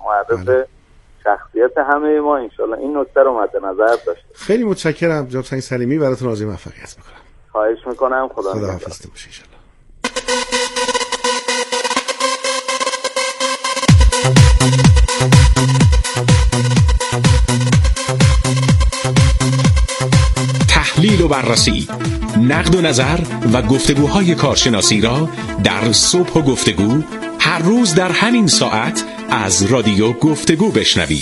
معرف شخصیت همه ما انشالله این نکته رو مد نظر داشته. خیلی متشکرم جناب سعید سلیمی، براتون آرزوی موفقیت میکنم. خواهش میکنم. خدا حافظ باشید انشالله. تحلیل و بررسی، نقد و نظر و گفتگوهای کارشناسی را در صبح و گفتگو هر روز در همین ساعت از رادیو گفتگو بشنوید.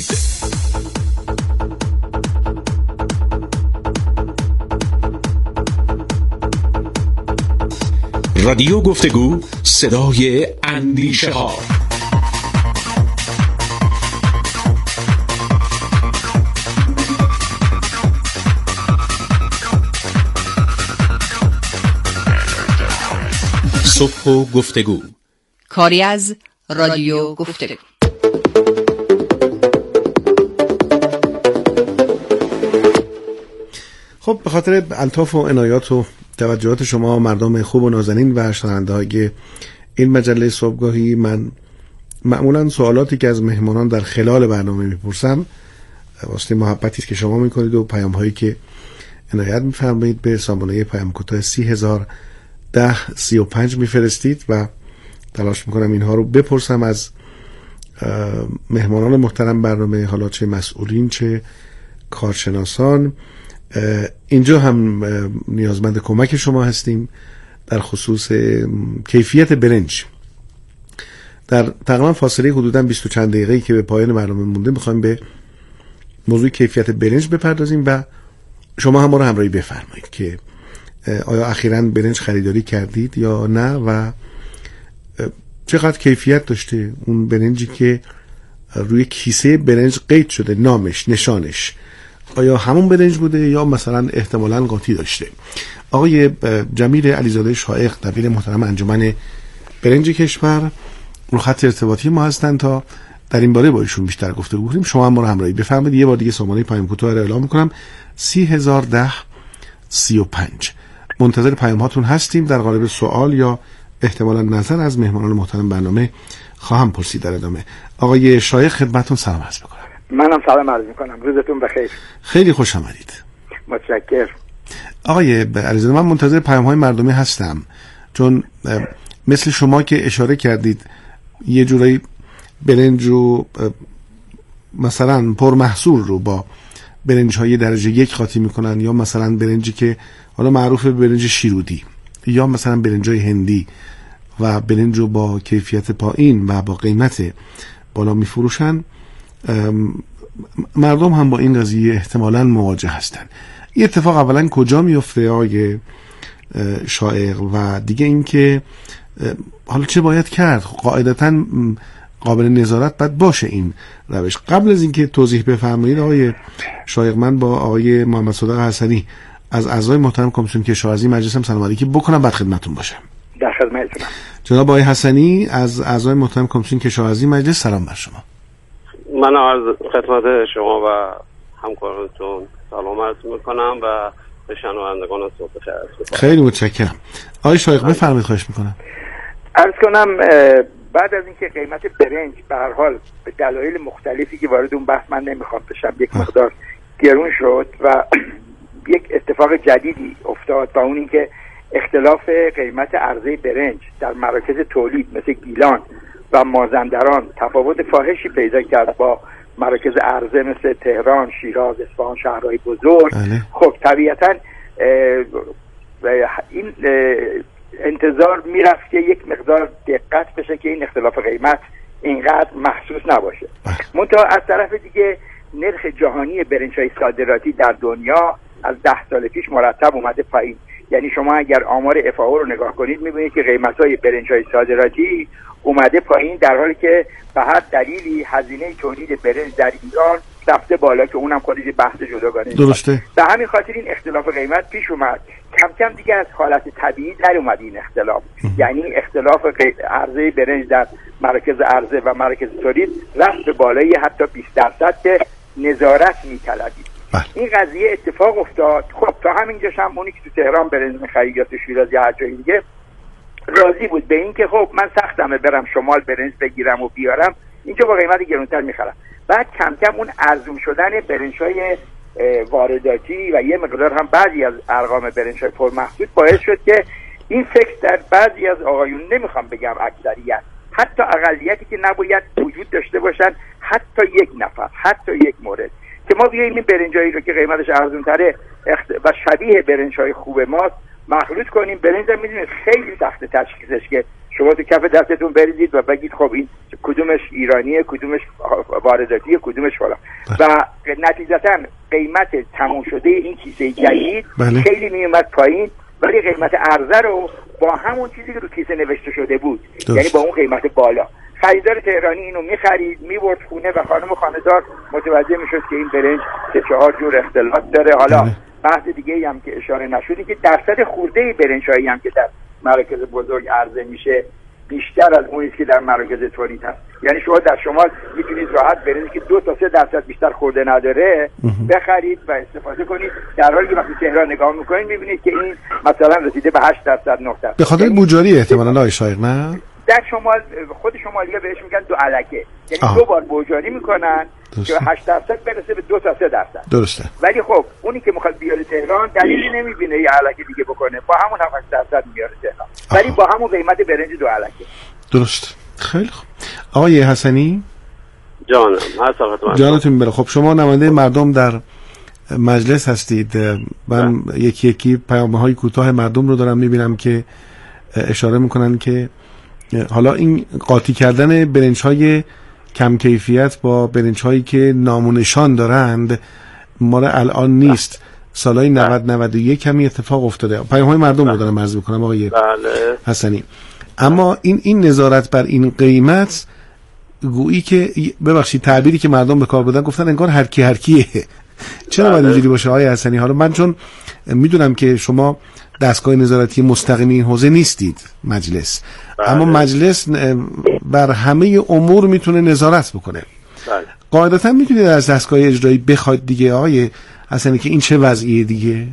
رادیو گفتگو، صدای اندیشه ها. صبح و گفتگو، کاری از رادیو گفتگو. خب به خاطر الطاف و عنایات و توجهات شما مردم خوب و نازنین و شنونده‌های این مجله صبحگاهی، من معمولا سوالاتی که از مهمانان در خلال برنامه میپرسم واسه محبتی است که شما میکنید و پیام‌هایی که عنایت می‌فرمایید به سامانه پیام کوتاه 301035 میفرستید و تلاش میکنم اینها رو بپرسم از مهمانان محترم برنامه، حالا چه مسئولین چه کارشناسان. اینجا هم نیازمند کمک شما هستیم در خصوص کیفیت برنج. در تقریبا فاصله حدوداً 20 و چند دقیقه‌ای که به پایان برنامه مونده میخوایم به موضوع کیفیت برنج بپردازیم و شما هم ما رو همراهی بفرمایید که آیا اخیراً برنج خریداری کردید یا نه و چقدر کیفیت داشته اون برنجی که روی کیسه برنج قید شده، نامش، نشانش، آیا همون برنج بوده یا مثلا احتمالاً قاطی داشته. آقای جمیل علیزاده شایخ، دبیر محترم انجمن برنج کشور، رو خط ارتباطی ما هستن تا در این باره با ایشون بیشتر گفتگو کنیم. شما هم ما رو همراهی بفرمایید. یه بار دیگه سامانه پیام کوتاه رو اعلام می‌کنم 301035. منتظر پیام هاتون هستیم. در قالب سوال یا احتمالاً نظر از مهمانان محترم برنامه خواهم پرسید در ادامه. آقای شایخ خدمتتون سلام عرض می‌کنم. منم سلام عرض می‌کنم. روزتون بخیر. خیلی خوش آمدید. متشکرم. آقای علیزاده، من منتظر پیام‌های مردمی هستم، چون مثل شما که اشاره کردید یه جورایی برنج رو مثلا پرمحصول رو با برنج‌های درجه 1 قاطی می‌کنن، یا مثلا برنجی که حالا معروف به برنج شیرودی، یا مثلا برنج‌های هندی و برنج رو با کیفیت پایین و با قیمت بالا می‌فروشن. مردم هم با این قضیه احتمالاً مواجه هستن. این اتفاق اولا کجا میفته آقای شایق، و دیگه این که حالا چه باید کرد؟ قاعدتاً قابل نظارت باید باشه این روش. قبل از اینکه توضیح بفرمایید آقای شایق، من با آقای محمد صادق حسنی از اعضای محترم کمیسیون کشاورزی مجلسم سلام علیکی بکنم، بعد خدمتتون باشم. در خدمتتونم. جناب آقای حسنی از اعضای محترم کمیسیون کشاورزی مجلس، سلام بر شما. من عرض خدمت شما و همکارانتون سلام عرض میکنم و به شنوندگان صبح بخیر. خیلی متشکرم. آقای شایق بفرمایید، خواهش میکنم. عرض کنم بعد از اینکه قیمت برنج به هر حال به دلایل مختلفی که وارد اون بحث من نمیخوام بشم یک مقدار گرون شد و یک اتفاق جدیدی افتاد و اون اینکه اختلاف قیمت عرضه برنج در مراکز تولید مثل گیلان و مازندران تفاوت فاحشی پیدا کرد با مراکز عرضه مثل تهران، شیراز، اصفهان، شهرهای بزرگ. خب طبیعتاً این انتظار میرفت که یک مقدار دقت بشه که این اختلاف قیمت اینقدر محسوس نباشه. منتها از طرف دیگه نرخ جهانی برنج‌های صادراتی در دنیا از 10 سال پیش مرتب اومده پایین. یعنی شما اگر آمار FAO رو نگاه کنید میبینید که قیمت‌های برنج‌های صادراتی اومده پایین، در حالی که به هر دلیلی هزینه تولید برنج در ایران رفته بالا که اونم خودش بحث جداگانه درسته. به همین خاطر این اختلاف قیمت پیش اومد. کم کم دیگه از حالت طبیعی در اومد این اختلاف. یعنی اختلاف عرضه برنج در مراکز عرضه و مراکز تولید رفت به بالای حتی 20% که نظارت می‌طلبید. این قضیه اتفاق افتاد. خب تا همینجاش هم اونی که تو تهران برنج می‌خرید یا تو شیراز یا هر جای دیگه راضی بود به این که خب من سختمه برم شمال برنج بگیرم و بیارم، اینجا با قیمت گرونتر میخرن. بعد کم کم اون ارزون شدن برنج‌های وارداتی و یه مقدار هم بعضی از ارقام برنج‌های پرمحصول باعث شد که این فکر در بعضی از آقایون، نمیخوام بگم اکثریت، حتی اقلیتی که نباید وجود داشته باشن، حتی یک نفر، حتی یک مورد، که ما بیاییم این برنجایی رو که قیمتش ارزون‌تره و شبیه برنج‌های خوب ماست مخلوط کنیم. برنج هم می‌دونید خیلی سخت تشخیصش، که شما تو کف دستتون بریزید و بگید خب این کدومش ایرانیه، کدومش وارداتیه، کدومش فلان. و نتیجتاً قیمت تموم شده این کیسه جدید خیلی میومد پایین، ولی قیمت عرضه رو با همون چیزی که رو کیسه نوشته شده بود، یعنی با اون قیمت بالا، خریدار تهرانی اینو می‌خرید، می‌برد خونه و خانم خانه‌دار متوجه می‌شد که این برنج 3-4 جور اختلاط داره. حالا بحث دیگه‌ای هم که اشاره نشد که درصد خورده برنج‌هایی هم که در مراکز بزرگ عرضه میشه بیشتر از اونی که در مراکز تولید هست. یعنی شما در شمال میتونید راحت برنجی که 2 تا 3% بیشتر خورده نداره بخرید و استفاده کنید، در حالی که وقتی تهران نگاه میکنید میبینید که این مثلا رسیده به 8% 9%. به خاطر بوجاری احتمالاً آقای شایق، نه؟ در شمال خود شمالی‌ها بهش میگن دو علکه، یعنی 2 بار بوجاری میکنن که 8% برسه به 2 تا 3%. درسته. ولی خب اونی که میخواد بیاره تهران دلیلی نمیبینه یه علکه دیگه بکنه، با همون 8% میاره تهران، ولی با همون قیمت برنج 2 علکه. درست. خیلی خوب. آقای حسنی جانم، جانتون بره. خب شما نماینده مردم در مجلس هستید. من یکی یکی پیام‌های کوتاه مردم رو دارم میبینم که اشاره میکنن که حالا این قاطی کردن برنج‌های کم کیفیت با برنج‌هایی که نام و نشان دارند مال الان نیست، سالهای 90-91 کمی اتفاق افتاده. پیام‌های مردم رو دارم عرض میکنم آقای حسنی. اما این نظارت بر این قیمت گویی که ببخشید تعبیری که مردم به کار بردن گفتن انگار هر کیه. چرا باید اینجوری باشه آقای حسنی؟ حالا من چون میدونم که شما دستگاه نظارتی مستقیم این حوزه نیستید مجلس، اما مجلس بر همه امور میتونه نظارت بکنه. قاعدتا میتونید از دستگاه اجرایی بخواید دیگه آقای حسنی که این چه وضعیه دیگه.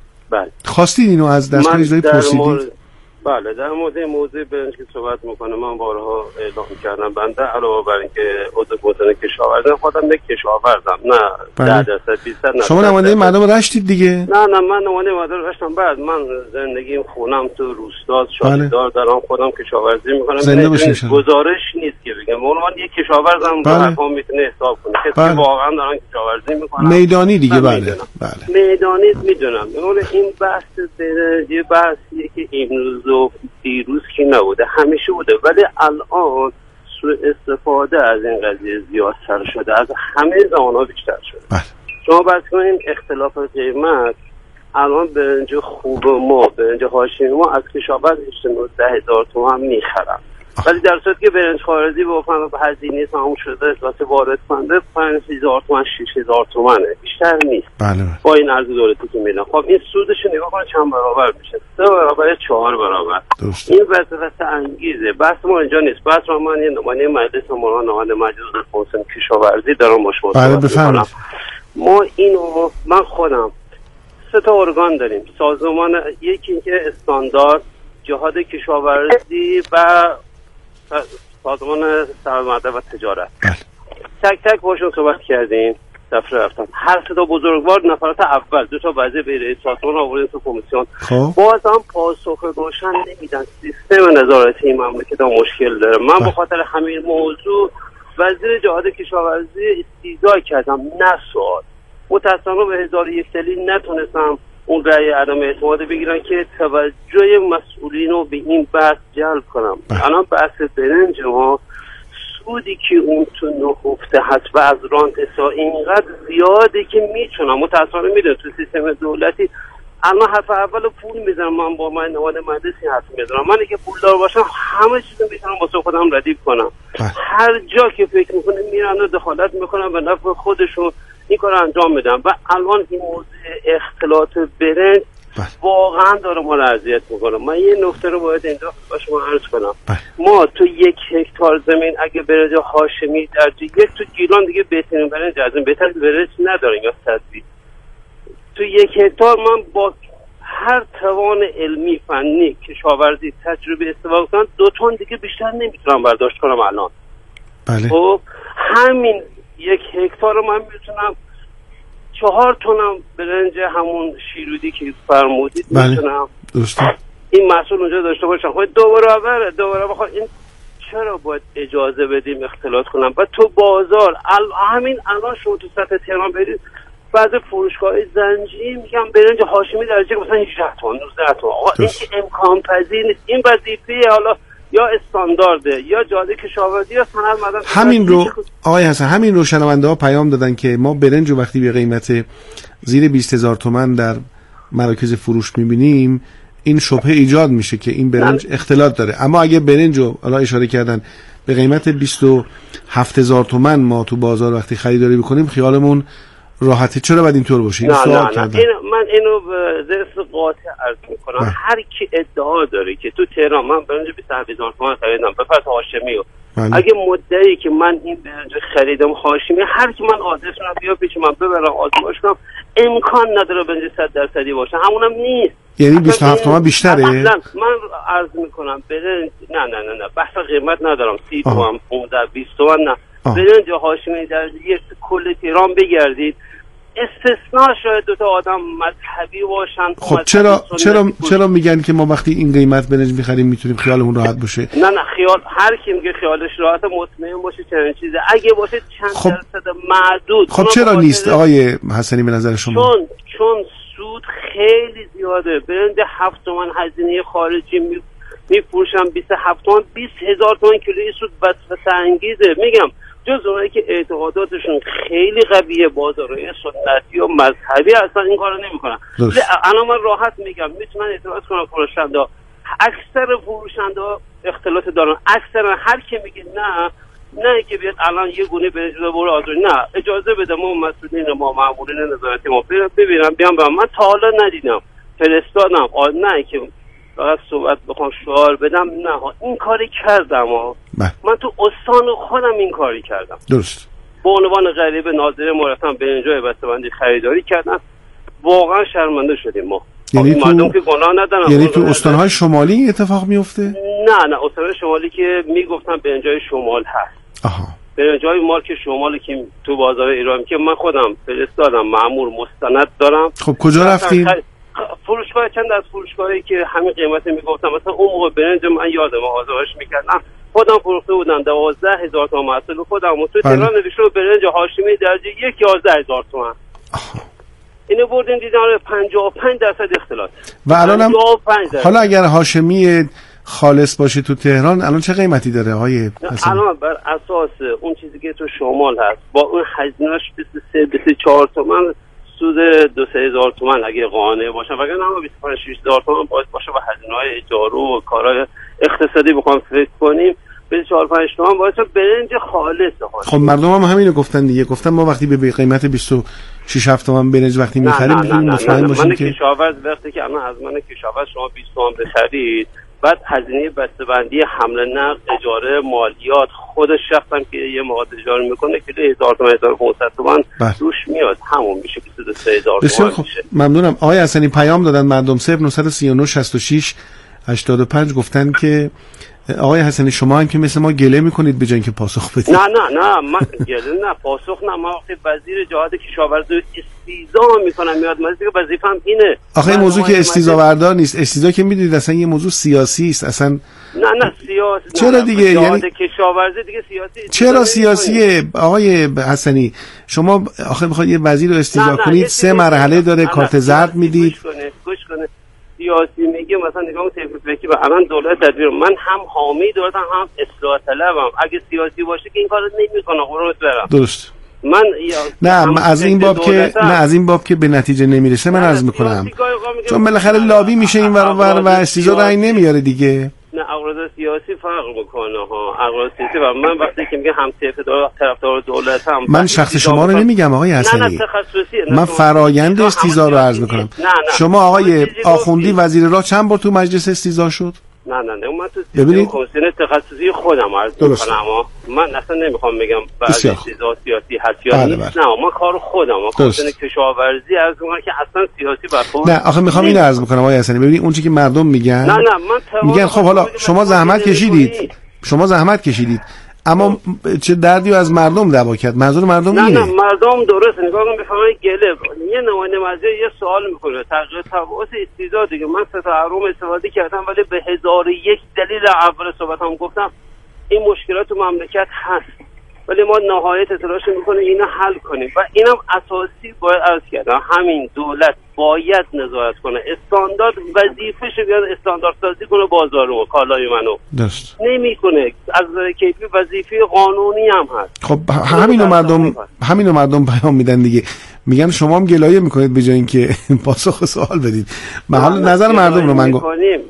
خواستید اینو از دستگاه اجرایی پرسیدید؟ بله، در مورد موضوع برنج که صحبت میکنه من بارها اعلام کردم، بنده علاوه بر اینکه عضو کمیته کشاورزی خودم یک کشاورزم، نه 10% 20%. شما نماینده مردم رشتید دیگه؟ نه من نماینده مردم رشتم. بعد من زندگیم خونم تو روستا شادیدار دارم، خودم کشاورزی میکنم. گزارش نیست که بگم من یک کشاورزم، حرفام میتونه حساب کنه کسی واقعا دارن کشاورزی میکنن میدانی دیگه. بله میدانی میدونم. این بحث برنج بحثیه که امروز و دیروز که نبوده، همیشه بوده، ولی الان سوء استفاده از این قضیه زیادتر شده، از همه زمانها بیشتر شده. شما بحث کنین اختلاف قیمت، الان برنج خوب ما، برنج هاشمی ما از کشاورز 19,000 تومان میخرن، ولی در صورتی که برنج خارجی با هزینه تموم شده واسه وارد کننده 5,000 تومان 6,000 تومانه، بیشتر نیست. با این ارز دولتی که میدن، خب این سودش نگاه کنه چند برابر میشه، 3 برابر 4 برابر. این وسوسه انگیزه. بحث ما اینجا نیست. بحث من یه نماینده مجلس نماینده مجلس کمیسیون کشاورزی دارم با شما صحبت می‌کنم. ما اینو من خودم 3 تا ارگان داریم، سازمان، یکی که استاندارد، جهاد کشاورزی و سازمان صنعت و تجارت. تک تک باشون صحبت کردیم، دفتر رفتم، هر 3 تا بزرگوار نفرات اول 2 تا وزیر به رئیس سازمان آوردن تو کمیسیون، باز هم پاسخ روشن نمیدن. سیستم نظارتی این مملکت مشکل داره. من به خاطر همین موضوع وزیر جهاد کشاورزی استیضاح کردم، نه سوال. متأسفانه به 1001 دلیل نتونستم اون رأی عدم اعتماد بگیرن که توجه مسئولین رو به این بحث جلب کنم. الان بحث برنج ما سودی که اون تو نهفته هست و از رانتسا اینقدر زیاده که میتونم، متأسفانه میدونم تو سیستم دولتی الان حرف اول پول میزنم. من با من نواد مدرسی حرف میزنم، من اگه پولدار باشم همه چیزو میتونم واسه خودم ردیف کنم. هر جا که فکر میکنه میرن و دخالت میکنم به نفع خودشون این کار انجام میدم. و الان این موضوع اختلاط برنج واقعا داره ما رو اذیت میکنه. من یه نکته رو باید اینجا با شما عرض کنم. ما تو 1 هکتار زمین اگه برنج هاشمی درجه 1 تو گیلان دیگه بهترین برنج از این بهتر برنج نداریم یا تثبیت. تو 1 هکتار من با هر توان علمی فنی کشاورزی تجربه استفاده کنم 2 تن دیگه بیشتر نمیتونم برداشت کنم الان. بله. خب همین 1 هکتار رو من میتونم 4 تنم برنج همون شیرودی که فرمودید میتونم این محصول اونجا داشته باشم. خب دوباره بخوام این چرا باید اجازه بدیم اختلاط کنم؟ و تو بازار همین الان شما تو سطح تهران برید بعضی فروشگاه زنجیری میگم برنج هاشمی درجه مثلا 18 تومن 19 تومن. آقا این که امکان پذیر نیست. این وظیفه حالا یا استاندارده یا جاده کشاورزی یا صنعت معدن. همین رو آقای حسن همین رو شنونده ها پیام دادن که ما برنج رو وقتی به قیمت زیر 20,000 تومان در مراکز فروش میبینیم این شبهه ایجاد میشه که این برنج اختلاط داره. اما اگه برنج رو الان اشاره کردن به قیمت 27,000 تومان ما تو بازار وقتی خریداری بکنیم خیالمون راحته. چرا باید اینطور باشه؟ این سوال کردن. من اینو به ذکر قاطع عرض میکنم. هر کی ادعا داره که تو تهران من برنج 27,000 تومان خریدم به فرض هاشمی و اگه مدعی که من این برنج خریدم هاشمی، هر کی من آدرسم بیا پیش من ببرم آزمایش کنم، امکان نداره برنج 100% باشه. همونم نیست. یعنی 27 تومان بیشتره؟ من عرض میکنم برنج نه بحث قیمت ندارم. 30 تومان 15 20 تومان نه. برنج هاشمی در یک کل تهران بگردید استثناء شاید 2 تا آدم مذهبی باشن. خب چرا میگن که ما وقتی این قیمت برنج میخریم میتونیم خیالمون راحت باشه؟ نه خیال هر کی میگه خیالش راحت مطمئن باشه چنین چیزی اگه باشه چند درصد معدود. خب چرا نیست آقای حسنی به نظر شما؟ چون سود خیلی زیاده. برنج 7 تومن هزینه خارجی میفروشم 27 تومن 20,000 تومن کیلوی سود وسوسه انگیزه. میگم جز اونایی که اعتقاداتشون خیلی قویه بازارهای سنتی و مذهبی اصلا این کارو نمیکنن. الان من راحت میگم میتونن اعتراض کنن فروشنده. اکثر فروشنده اختلاط دارن. اکثر هر کی میگه نه که بیاد الان یه گونه برنج برو آزوری، نه اجازه بده ما مسئولین ما مامورین نظارتی ما ببینم بیام من تا حالا ندیدم فرستادم نه که فقط صحبت بخوام شعار بدم. نه این کاری کردم من تو استان خودم این کاری کردم. درست. به عنوان غریب ناظر مرتب برنجای بسته‌بندی خریداری کردم. واقعا شرمنده شدیم ما. یعنی مردم که گناه ندارن. یعنی تو استان‌های شمالی اتفاق میفته؟ نه استان‌های شمالی که میگفتن برنجای شمال هست. برنجای مارک شمالی که تو بازار ایران که من خودم فرستادم مأمور مستند دارم. خب کجا رفتین؟ فروشگاه چند از فروشگاهی که همین قیمت میگفتم مثلا اون موقع برنج من یادم آزمایش میکردم خودم فروخته بودم 12,000 تومان محصول خودم و تو تهران نوشته برنج هاشمی درجه 1 11,000 تومان. اینو بردین دیدن 55% اختلاط. و الانم حالا اگر هاشمی خالص باشه تو تهران الان چه قیمتی داره آقای حسن؟ الان بر اساس اون چیزی که تو شمال هست با اون هزینه‌اش 23-24 تومان سود 2-3,000 تومان اگه قانع باشن، وگرنه اما 25-6,000 تومان باید باشه و هزینه‌های اجاره و کارهای اقتصادی بخوام فکر کنیم 4-5 تومان باشه برنج خالص. خب مردم هم همینو گفتن دیگه. گفتن ما وقتی به قیمت 26-7 تومان برنج وقتی می‌خریم می‌تونیم مطمئن باشیم من که کشاورز وقتی که الان از من کشاورز شما 20 تومان بخرید بعد هزینه بسته‌بندی حمل نقل اجاره مالیات خود شخصم که یه مواد اجاره میکنه که 1,000 تومان 1,500 تومان روش میاد همون میشه 23,000 تومان میشه. ممنونم. آقای حسنی پیام دادن مردم 0939 66 85 گفتن که آقای حسنی شما هم که مثل ما گله میکنید به جای اینکه پاسخ بدید. نه من گله نه پاسخ نه. من وقتی وزیر جهاد کشاورزی استیزا میکنم میاد وزیر وظیفه‌م اینه. آخه این موضوع که استیزا بردار نیست. استیزا که میدونید اصلا یه موضوع سیاسی است اصلا. نه سیاسی. چرا دیگه یعنی کشاورزی دیگه سیاسی. چرا سیاسیه آقای حسنی؟ شما آخه میخواید یه وزیر رو استیزا کنید 3 مرحله داره کارت زرد میدید. گوش کنه سیاسی میگه مثلا نگاه تکنیکی و الان دولت تدبیر من هم حامی دولتم هم اصلاح طلبم. اگه سیاسی باشه که این کارو نمیکنه قربونت برم. درست. من از این باب که به نتیجه نمیرسه من عرض میکنم چون بالاخره لابی میشه این ور و استیزا رأی نمیاره دیگه. نه اغراض سیاسی فرق میکنه اغراض سیاسی و من وقتی که میگه هم طرفدار دولت هم من شخص شما رو نمیگم آقای حسنی. من فرایند استیزا رو عرض میکنم. شما آقای آخوندی وزیر راه چند بار تو مجلس استیزا شد؟ نه من تو کمیسیون تخصصی خودم عرض میکنم. من اصلا نمیخوام بگم بعضی استیزا سیاسی هست یا نیست. نه من کار خودم کمیسیون کشاورزی عرض میکنم که اصلا سیاسی برخورد. نه آخه میخوام اینو عرض میکنم آقای حسنی. ببینید اون چیزی که مردم میگن من میگن خب حالا شما زحمت کشیدید اما چه دردی از مردم دعوا کرد؟ منظور مردم اینه. نه مردم درست نگاه کن بفهمن گله. یه نماینده مجلس یه سوال میکنه تغییر تبعات استیزا دیگه. من سه تا حروم استفاده کردم ولی به 1001 دلیل اول صحبتام گفتم این مشکلات تو مملکت هست ولی ما نهایت تلاش میکنه اینا حل کنیم و اینم اساسی باید عرض کردم همین دولت باید نظارت کنه استاندارد وظیفه‌شه بیاد استاندارد سازی کنه بازارو کالای منو درست نمیکنه از کیفی وظیفه قانونی هم هست. خب همینو مردم پیام میدن دیگه میگن شما هم گلایه میکنید به جای اینکه پاسخ سوال بدید. حالا نظر مردم رو من گفتم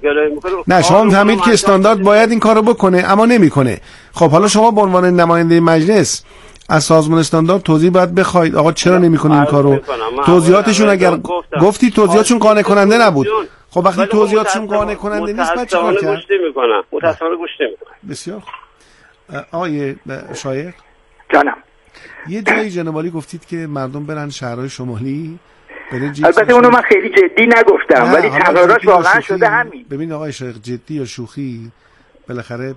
نه شما فهمید که استاندارد باید این کارو بکنه اما نمیکنه. خب حالا شما به عنوان نماینده مجلس از سازمان استاندارد توضیح باید بخواید آقا چرا نمیکنه این کارو. توضیحاتشون اگر گفتی توضیحاتشون قانع کننده نبود. خب وقتی توضیحاتشون قانع کننده نیست بعد چیکار کرد؟ متأسفانه گوش نمیکنن. بسیار خوب. آقای شایخ جانم یه جایی جناب عالی گفتید که مردم برن شهرهای شمالی. البته اونو من خیلی جدی نگفتم ولی تغییرات واقعا شده همین. ببین آقای شایخ جدی یا شوخی بالاخره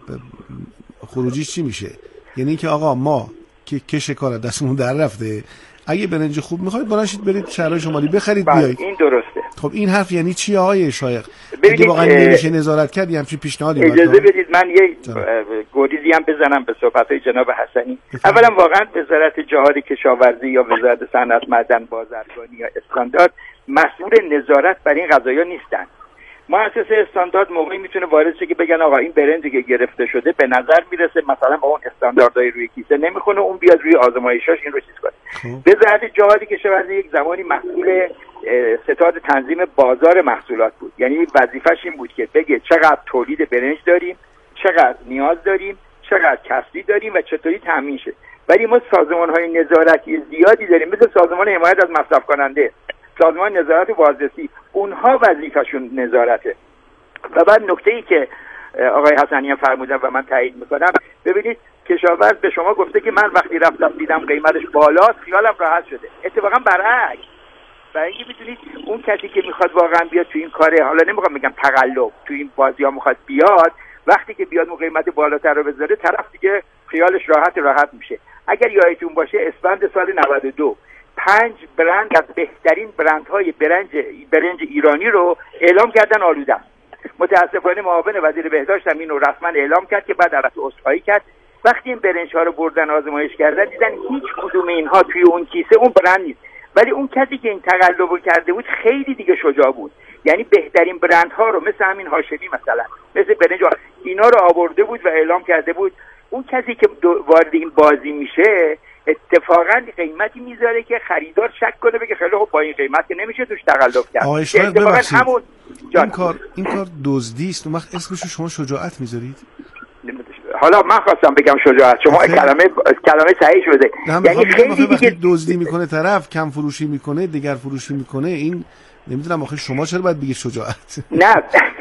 خروجیش چی میشه؟ یعنی اینکه آقا ما که کش کار دستمون در رفته اگه برنج خوب میخواید بلنشید برید شهرهای شمالی بخرید بیایید. این درسته. خب این حرف یعنی چی آقای شایخ؟ اگه واقعا نمیشه نظارت کرد یه همچین پیشنهادی اجازه بدید من یه گریزی هم بزنم به صحبت‌های جناب حسنی. اولا واقعا وزارت جهاد کشاورزی یا وزارت صنعت معدن بازرگانی یا استاندارد مسئول نظارت بر این قضایا نیستن. مؤسسه استاندارد موقعی میتونه وارد شه که بگن آقا این برنجی که گرفته شده به نظر میرسه مثلا با اون استانداردهای روی کیسه نمیخونه اون بیاد روی آزمایشاش این رو چیز کنه. وزارت جهاد کشاورزی یک زمانی مسئول ستاد تنظیم بازار محصولات بود. یعنی وظیفش این بود که بگه چقدر تولید برنج داریم، چقدر نیاز داریم، چقدر کسری داریم و چطوری تامین شه. ولی ما سازمان‌های نظارتی زیادی داریم مثل سازمان حمایت از مصرف کننده، سازمان نظارت بازرسی، اونها وظیفه‌شون نظارته. و بعد نکته‌ای که آقای حسنی فرمودن و من تایید میکنم، ببینید کشاورز به شما گفته که من وقتی رفتم دیدم قیمتش بالاست خیالم راحت شده. اتفاقا برعکس. برای اینکه میتونید اون کسی که میخواد واقعا بیاد تو این کاره، حالا نمیخوام بگم تقلب، تو این بازی‌ها میخواد بیاد، وقتی که بیاد اون قیمت بالاتر رو بذاره طرف دیگه خیالش راحت میشه. اگر یادتون باشه اسفند سال 92 5 برند از بهترین برندهای برنج ایرانی رو اعلام کردن آلوده. متاسفانه معاون وزیر بهداشت هم این رو رسما اعلام کرد که بعد البته عذرخواهی کرد. وقتی این برنج ها رو بردن آزمایش کردن دیدن هیچ کدوم اینها توی اون کیسه اون برند نیست. ولی اون کسی که این تقلب رو کرده بود خیلی دیگه شجاع بود. یعنی بهترین برندها رو مثل همین هاشمی مثلا، مثل برنج اینا رو آورده بود و اعلام کرده بود. اون کسی که وارد این بازی میشه اتفاقا قیمتی میذاره که خریدار شک کنه بگه خیلی خب با این قیمت که نمیشه توش تقلب کرد. اتفاقا همون این کار دزدی است. اون وقت اسمش شما شجاعت میذارید؟ حالا من خواستم بگم شجاعت، شما کلمه صحیح شده. یعنی خیلی دیگه دزدی میکنه طرف، کم فروشی میکنه، دیگر فروشی میکنه، این نمیدونم آخه شما چرا باید بگید شجاعت؟ نه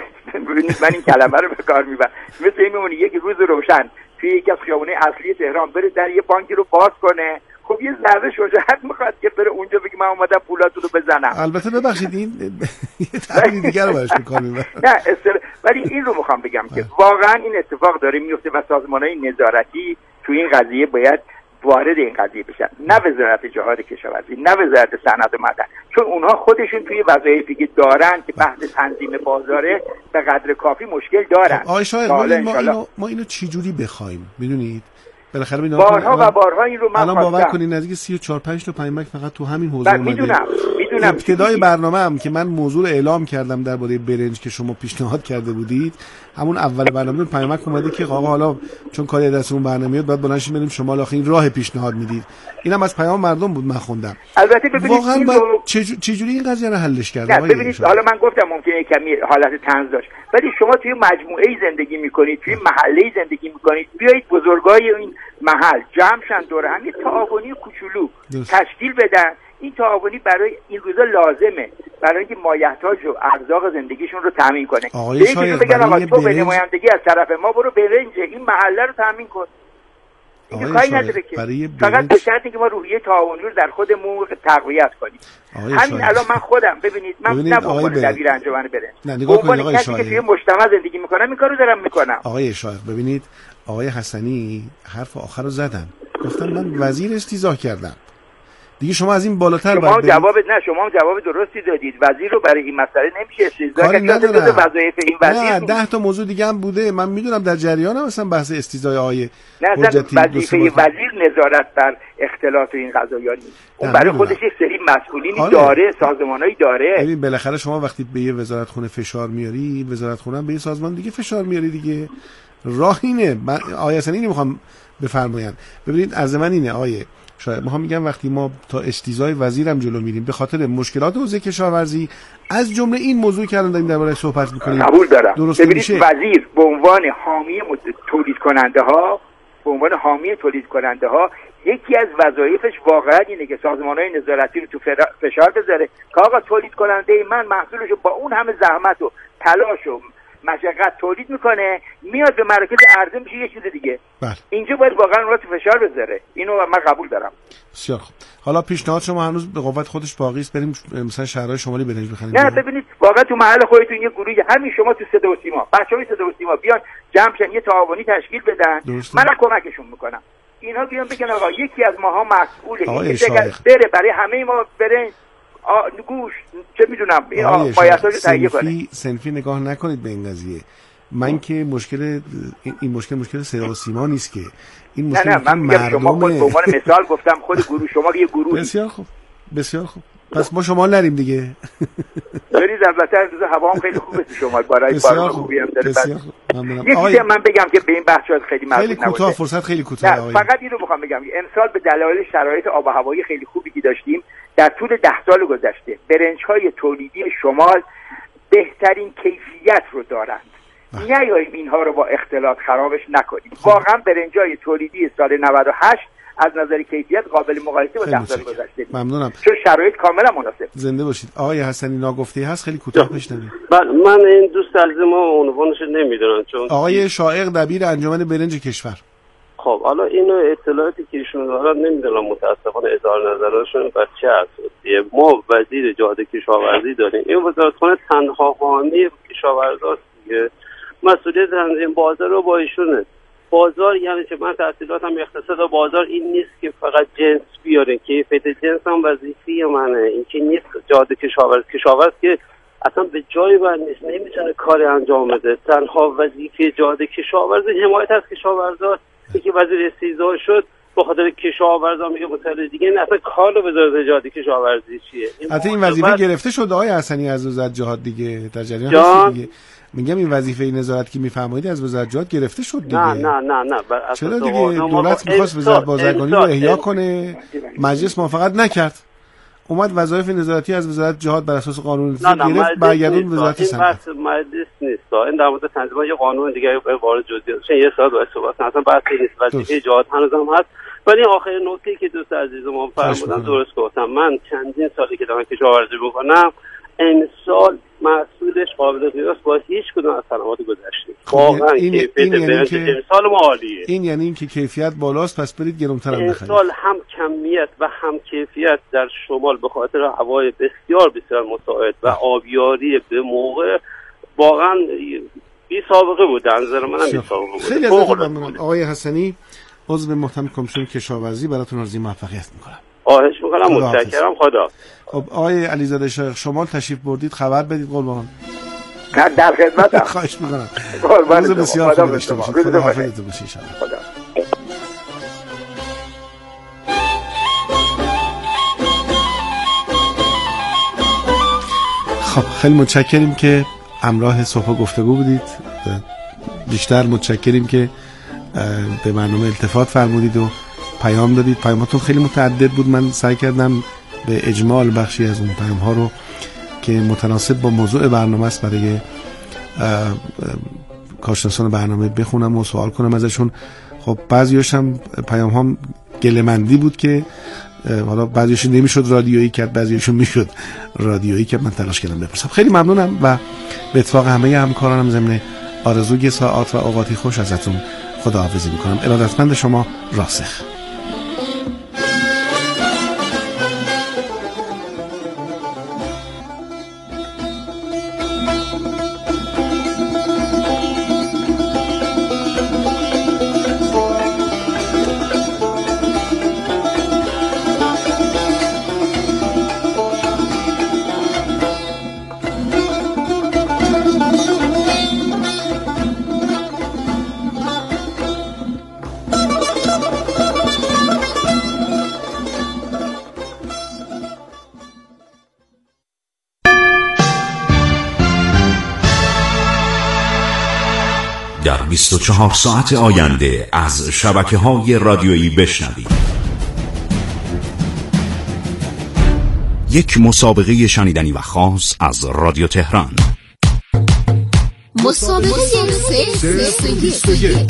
من این کلمه رو به کار میبرم. مثل این میمونه یک روز روشن توی یکی از خیابونای اصلی تهران بره در یه بانکی رو باز کنه، خب یه ذره شجاعت میخواد که بره اونجا بگه من اومدم پولاتون رو بزنم. البته ببخشید این یه تعبیر دیگه رو براش به کار میبرم. نه ولی این رو میخوام بگم که واقعا این اتفاق داره میفته و سازمانهای نظارتی توی این قضیه باید وارد این قضیه بشن، نه وزارت جهاد کشاورزی، نه وزارت صنعت و معدن، چون اونها خودشون توی وظایفی که دارن که بحث تنظیم بازاره به قدر کافی مشکل دارن. آقای شایخ ما اینو چی جوری بخوایم؟ میدونید بالاخره بارها این رو من الان باور کنید نزدیک 34-5 تا پیامک فقط تو همین حوزه اومده. میدونم ابتدای برنامه‌ام که من موضوع اعلام کردم درباره برنج که شما پیشنهاد کرده بودید، همون اول برنامه پیامک اومده که آقا حالا چون کاری دستمون برنامه میاد بعد بلند شیم بریم شمال، آخه این راه پیشنهاد میدید. اینم از پیام مردم بود من خوندم. البته ببینید واقعا چجوری این قضیه رو حلش کرده؟ ببینید حالا من گفتم ممکنه کمی حالت طنز داشت، ولی شما توی مجموعه‌ای زندگی میکنید، توی محله‌ای زندگی میکنید، بیایید بزرگای این محل جمع شن دور هم یه تعاونی کوچولو تشکیل بدن. این تعاونی برای این روزا لازمه برای اینکه مایحتاج و ارزاق زندگیشون رو تامین کنه. آقای شایخ بگن آقا تو به نمایندگی از طرف ما برو برنج این محله رو تامین کن. این کاری نداره که فقط به شرطی که ما روحیه تعاونی رو در خودمون تقویت کنیم. همین الان من خودم ببینید من نه به عنوان دبیر انجمن برنج، نه نگاه کنید آقای شایخ، کسی که توی مجتمع زندگی میکنم این کارو دارم میکنم. آقای شایخ ببینید آقای حسنی حرف آخر رو زدن، گفتن من وزیر استیضاح کردم. دیگه شما از این بالاتر شما شما جواب درستی دادید. وزیر رو برای این مسئله نمیشه استیضاح کرد. وظایف این وزیر نه 10 تا موضوع دیگه هم بوده. من میدونم در جریانم مثلا بحث استیضاح آقای حجتی. وظیفه وزیر نظارت بر اختلاط این قضایا نیست. اون برای خودش یک سری مسئولینی داره، سازمانایی داره. ببین بالاخره شما وقتی به یه وزارتخونه فشار میاری، وزارتخونه هم به یه سازمان دیگه فشار میاری دیگه. راه اینه. من آقای حسنی نمیخوام بفرمایند. ببینید از من اینه آقای شاید ما میگم وقتی ما تا استیضاح وزیرم جلو میریم به خاطر مشکلات حوزه کشاورزی، از جمله این موضوع که الان داریم درباره‌اش صحبت می‌کنیم، قبول دارم. ببینید وزیر به عنوان حامی تولید کننده ها یکی از وظایفش واقعا اینه که سازمان‌های نظارتی رو تو فشار بذاره که آقا تولید کننده من محصولشو با اون همه زحمت و تلاش و مشقت تولید میکنه، میاد به مراکز عرضه میشه یه چیز دیگه. اینجا باید واقعا اون رو تو فشار بذاره. اینو من قبول دارم. بسیار خوب. حالا پیشنهاد شما هنوز به قوت خودش باقی است، بریم مثلا شهرهای شمالی برنج بخریم؟ نه ببینید واقعا تو محل خودتون یه گروهی همین شما تو صدا و سیما، بچه‌های صدا و سیما بیان جمع شن، یه تعاونی تشکیل بدن، منم کمکشون میکنم. اینا بیان بگن آقا یکی از ماها مسئوله بره برای همه ما برنج گوش چه میدونم این پایه‌هاشو تهیه کنه. صنفی نگاه نکنید به این قضیه. من که مشکل صدا و سیما نیست که این مشکل. نه من میگم شما خود به عنوان مثال گفتم خود گروه شما یه گروهی. بسیار خوب پس ما شما نریم دیگه. برید البته روز هوا هم خیلی خوبه تو شما، برای کار خوبی هم داره. یکی من بگم که به این بحث شاید خیلی مربوط نباشه. خیلی کوتاه فرصت خیلی کوتاه. فقط اینو میخوام بگم امسال به دلایل شرایط آب و هوایی خیلی خوبی که داشتیم در طول 10 سال گذشته برنج‌های تولیدی شمال بهترین کیفیت رو دارند. نیاییم اینها رو با اختلاط خرابش نکنیم. واقعا برنج‌های تولیدی سال 98 از نظر کیفیت قابل مقایسه با 10 سال گذشته. ممنونم. چون شرایط کاملا مناسب. زنده باشید. آقای حسنی ناگفته هست خیلی کوتاه بشنوید. من این دوست عزیز ما عنوانش نمیدونم چون آقای شائق دبیر انجمن برنج کشور. خب حالا اینو اطلاعاتی که ایشون دارن نمیدونم متاسفانه اظهار نظرشون بچه اساسیه. ما وزیر جهاد کشاورزی داریم. این وزارتخانه تنها حامی کشاورزاست دیگه. مسئولیت تنظیم بازار رو با ایشونه. بازار یعنی که من تحصیلاتم اقتصاد بازار این نیست که فقط جنس بیاره، کیفیت جنس هم وظیفه منه. این که نیست جهاد کشاورز که اصلا به جای من نیست، نمیتونه کاری انجام بده. تنها وظیفه جهاد کشاورز حمایت از کشاورزاست. که وزیر استیضاح شد به خاطر کشاورزا میگه متعلق دیگه این اصلا کار وزارت جهاد کشاورزی چیه؟ حتی این وظیفه گرفته شد آقای حسنی از وزارت جهاد دیگه در جریان هست دیگه. میگم این وظیفه نظارت که میفرمایید از وزارت جهاد گرفته شد دیگه. نه چرا دیگه دولت می‌خواست وزارت بازرگانی رو احیا کنه، مجلس موافقت نکرد، اومد وظایف نظارتی از وزارت جهاد بر اساس قانون گرفت برگردون وزارت صنعت. این مجلس نیست، این در مورد تنظیم یه قانون دیگه وارد جزئیات یه ساعت باید صحبت اصلا بحث نیست. وظیفه جهاد هنوزم هست. ولی آخرین نکته‌ای که دوست عزیز ما فرمودن درست گفتم. من چندین سالی که دارم کشاورزی می‌کنم امسال محصولش قابل قیاس با هیچ کدوم از سنوات گذشته. واقعا کیفیت برنج امسال ما عالیه. این یعنی اینکه کیفیت بالاست، پس برید گرونتر هم بخرید. امسال هم کمیت و هم کیفیت در شمال به خاطر هوای بسیار مساعد و آبیاری به موقع واقعا بی سابقه بود. در نظر منم بی سابقه بود. خیلی ممنونم آقای حسنی، عضو محترم کمیسیون کشاورزی، براتون آرزوی موفقیت می‌کنم. خواهش می‌کنم. متشکرم. خدا. خب آقای علیزاده شایخ شمال تشریف بردید، خبر بدید قربان. در خدمتم. خواهش می‌کنم. قربان شما. بسیار خوب داشته باشید. خدا حافظتون باشه ان شاء الله. خدا. خب خیلی متشکریم که همراه صبح گفتگو بودید. بیشتر متشکریم که به برنامه التفات فرمودید و پیام دادید. پیاماتون خیلی متعدد بود. من سعی کردم به اجمال بخشی از اون پیام ها رو که متناسب با موضوع برنامه است برای کارشناسان برنامه بخونم و سوال کنم ازشون. خب بعضیاش هم پیام هم گله‌مندی بود که حالا بعضیش نمیشد رادیویی کرد، بعضیشون میشد رادیویی کرد. من تلاش کردم بپرسم. خیلی ممنونم و به اتفاق همه همکارانم ضمن آرزوی ساعات و اوقاتی خوش ازتون خداحافظی میکنم. ارادتمند شما، راسخ. 24 ساعت آینده از شبکه‌های رادیویی بشنوید. یک مسابقه شنیدنی و خاص از رادیو تهران. مسابقه 021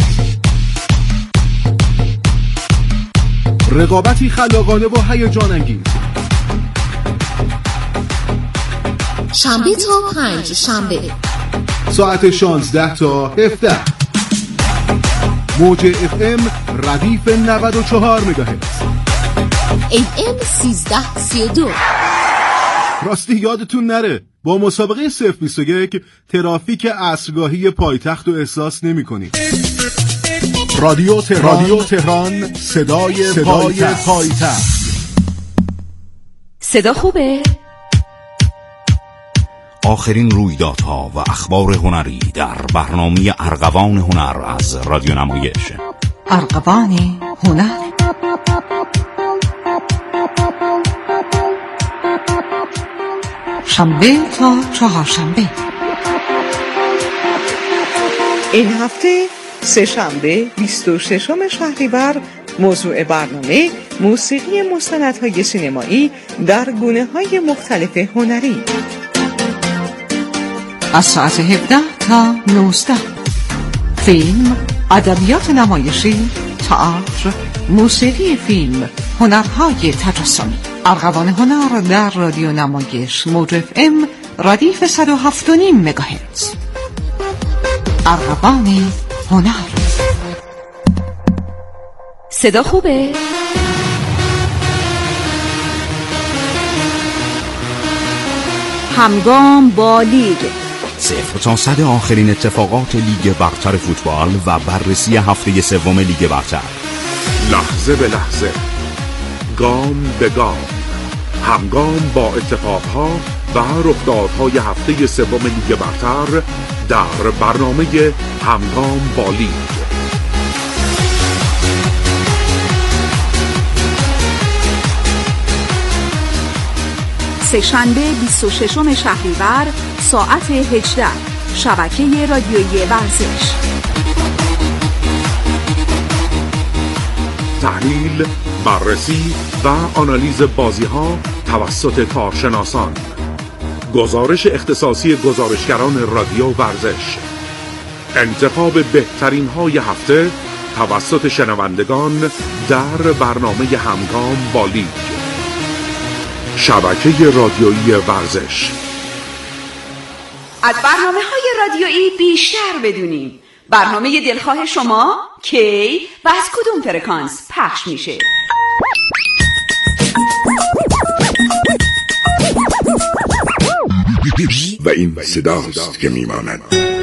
رقابتی خلاقانه و هیجان انگیز. شنبه تا 5 شنبه ساعت 16 تا 17 موج FM ردیف 94 مگاهرتز، AM 1332. راستی یادتون نره با مسابقه 021 ترافیک عصرگاهی پایتخت رو احساس نمی‌کنید. رادیو تهران صدای پایتخت. صدا خوبه؟ آخرین رویدادها و اخبار هنری در برنامه ارغوان هنر از رادیو نمایش. ارغوان هنر. شنبه تا چهارشنبه. این هفته سه‌شنبه 26 شهریور موضوع برنامه موسیقی مستندهای سینمایی در گونه‌های مختلف هنری. از ساعت 17 تا 19 فیلم، ادبیات نمایشی، تئاتر، موسیقی فیلم، هنرهای تجسمی. ارغوان هنر در رادیو نمایش موج FM ردیف 107.5 مگاهرتز. ارغوان هنر. صدا خوبه؟ همگام با لیگ 0 تا 100 آخرین اتفاقات لیگ برتر فوتبال و بررسی هفته سوم لیگ برتر. لحظه به لحظه، گام به گام، همگام با اتفاقها و رخدادهای هفته سوم لیگ برتر در برنامه همگام با لیگ. سه‌شنبه 26 شهریور ساعت 18 شبکه رادیویی ورزش. تحلیل، بررسی و آنالیز بازی‌ها توسط کارشناسان. گزارش اختصاصی گزارشگران رادیو ورزش. انتخاب بهترین های هفته توسط شنوندگان در برنامه همگام با لیگ. شبکه رادیویی ورزش. از برنامه‌های رادیویی بیشتر بدونیم. برنامه دلخواه شما کی و از کدوم فرکانس پخش میشه؟ و این صداست که میماند.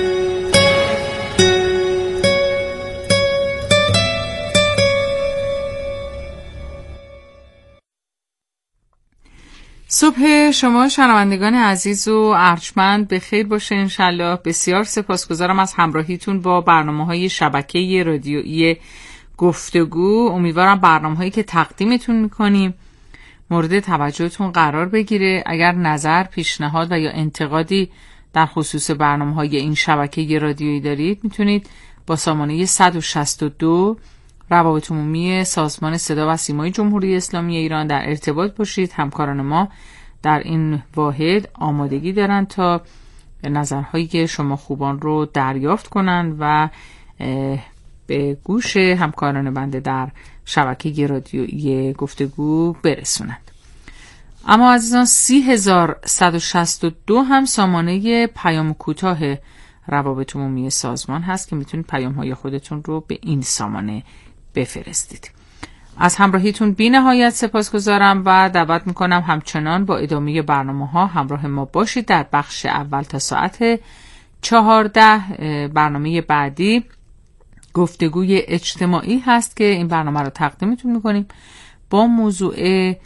صبح شما شنوندگان عزیز و ارجمند به خیر باشه انشالله. بسیار سپاسگزارم از همراهیتون با برنامه‌های شبکه رادیویی گفتگو. امیدوارم برنامه‌هایی که تقدیمتون می‌کنیم مورد توجهتون قرار بگیره. اگر نظر، پیشنهاد و یا انتقادی در خصوص برنامه‌های این شبکه رادیویی دارید میتونید با سامانه 162 روابط عمومی سازمان صدا و سیمای جمهوری اسلامی ایران در ارتباط باشید. همکاران ما در این واحد آمادگی دارند تا نظرهایی که شما خوبان رو دریافت کنند و به گوش همکاران بنده در شبکه رادیویی گفتگو برسونند. اما عزیزان 30162 هم سامانه پیام کوتاه روابط عمومی سازمان هست که میتونید پیام‌های خودتون رو به این سامانه بفرستید. از همراهیتون بی نهایت سپاسگزارم و دعوت میکنم همچنان با ادامه برنامه‌ها همراه ما باشید. در بخش اول تا ساعت 14 برنامه بعدی گفتگوی اجتماعی هست که این برنامه رو تقدیمتون میکنیم با موضوع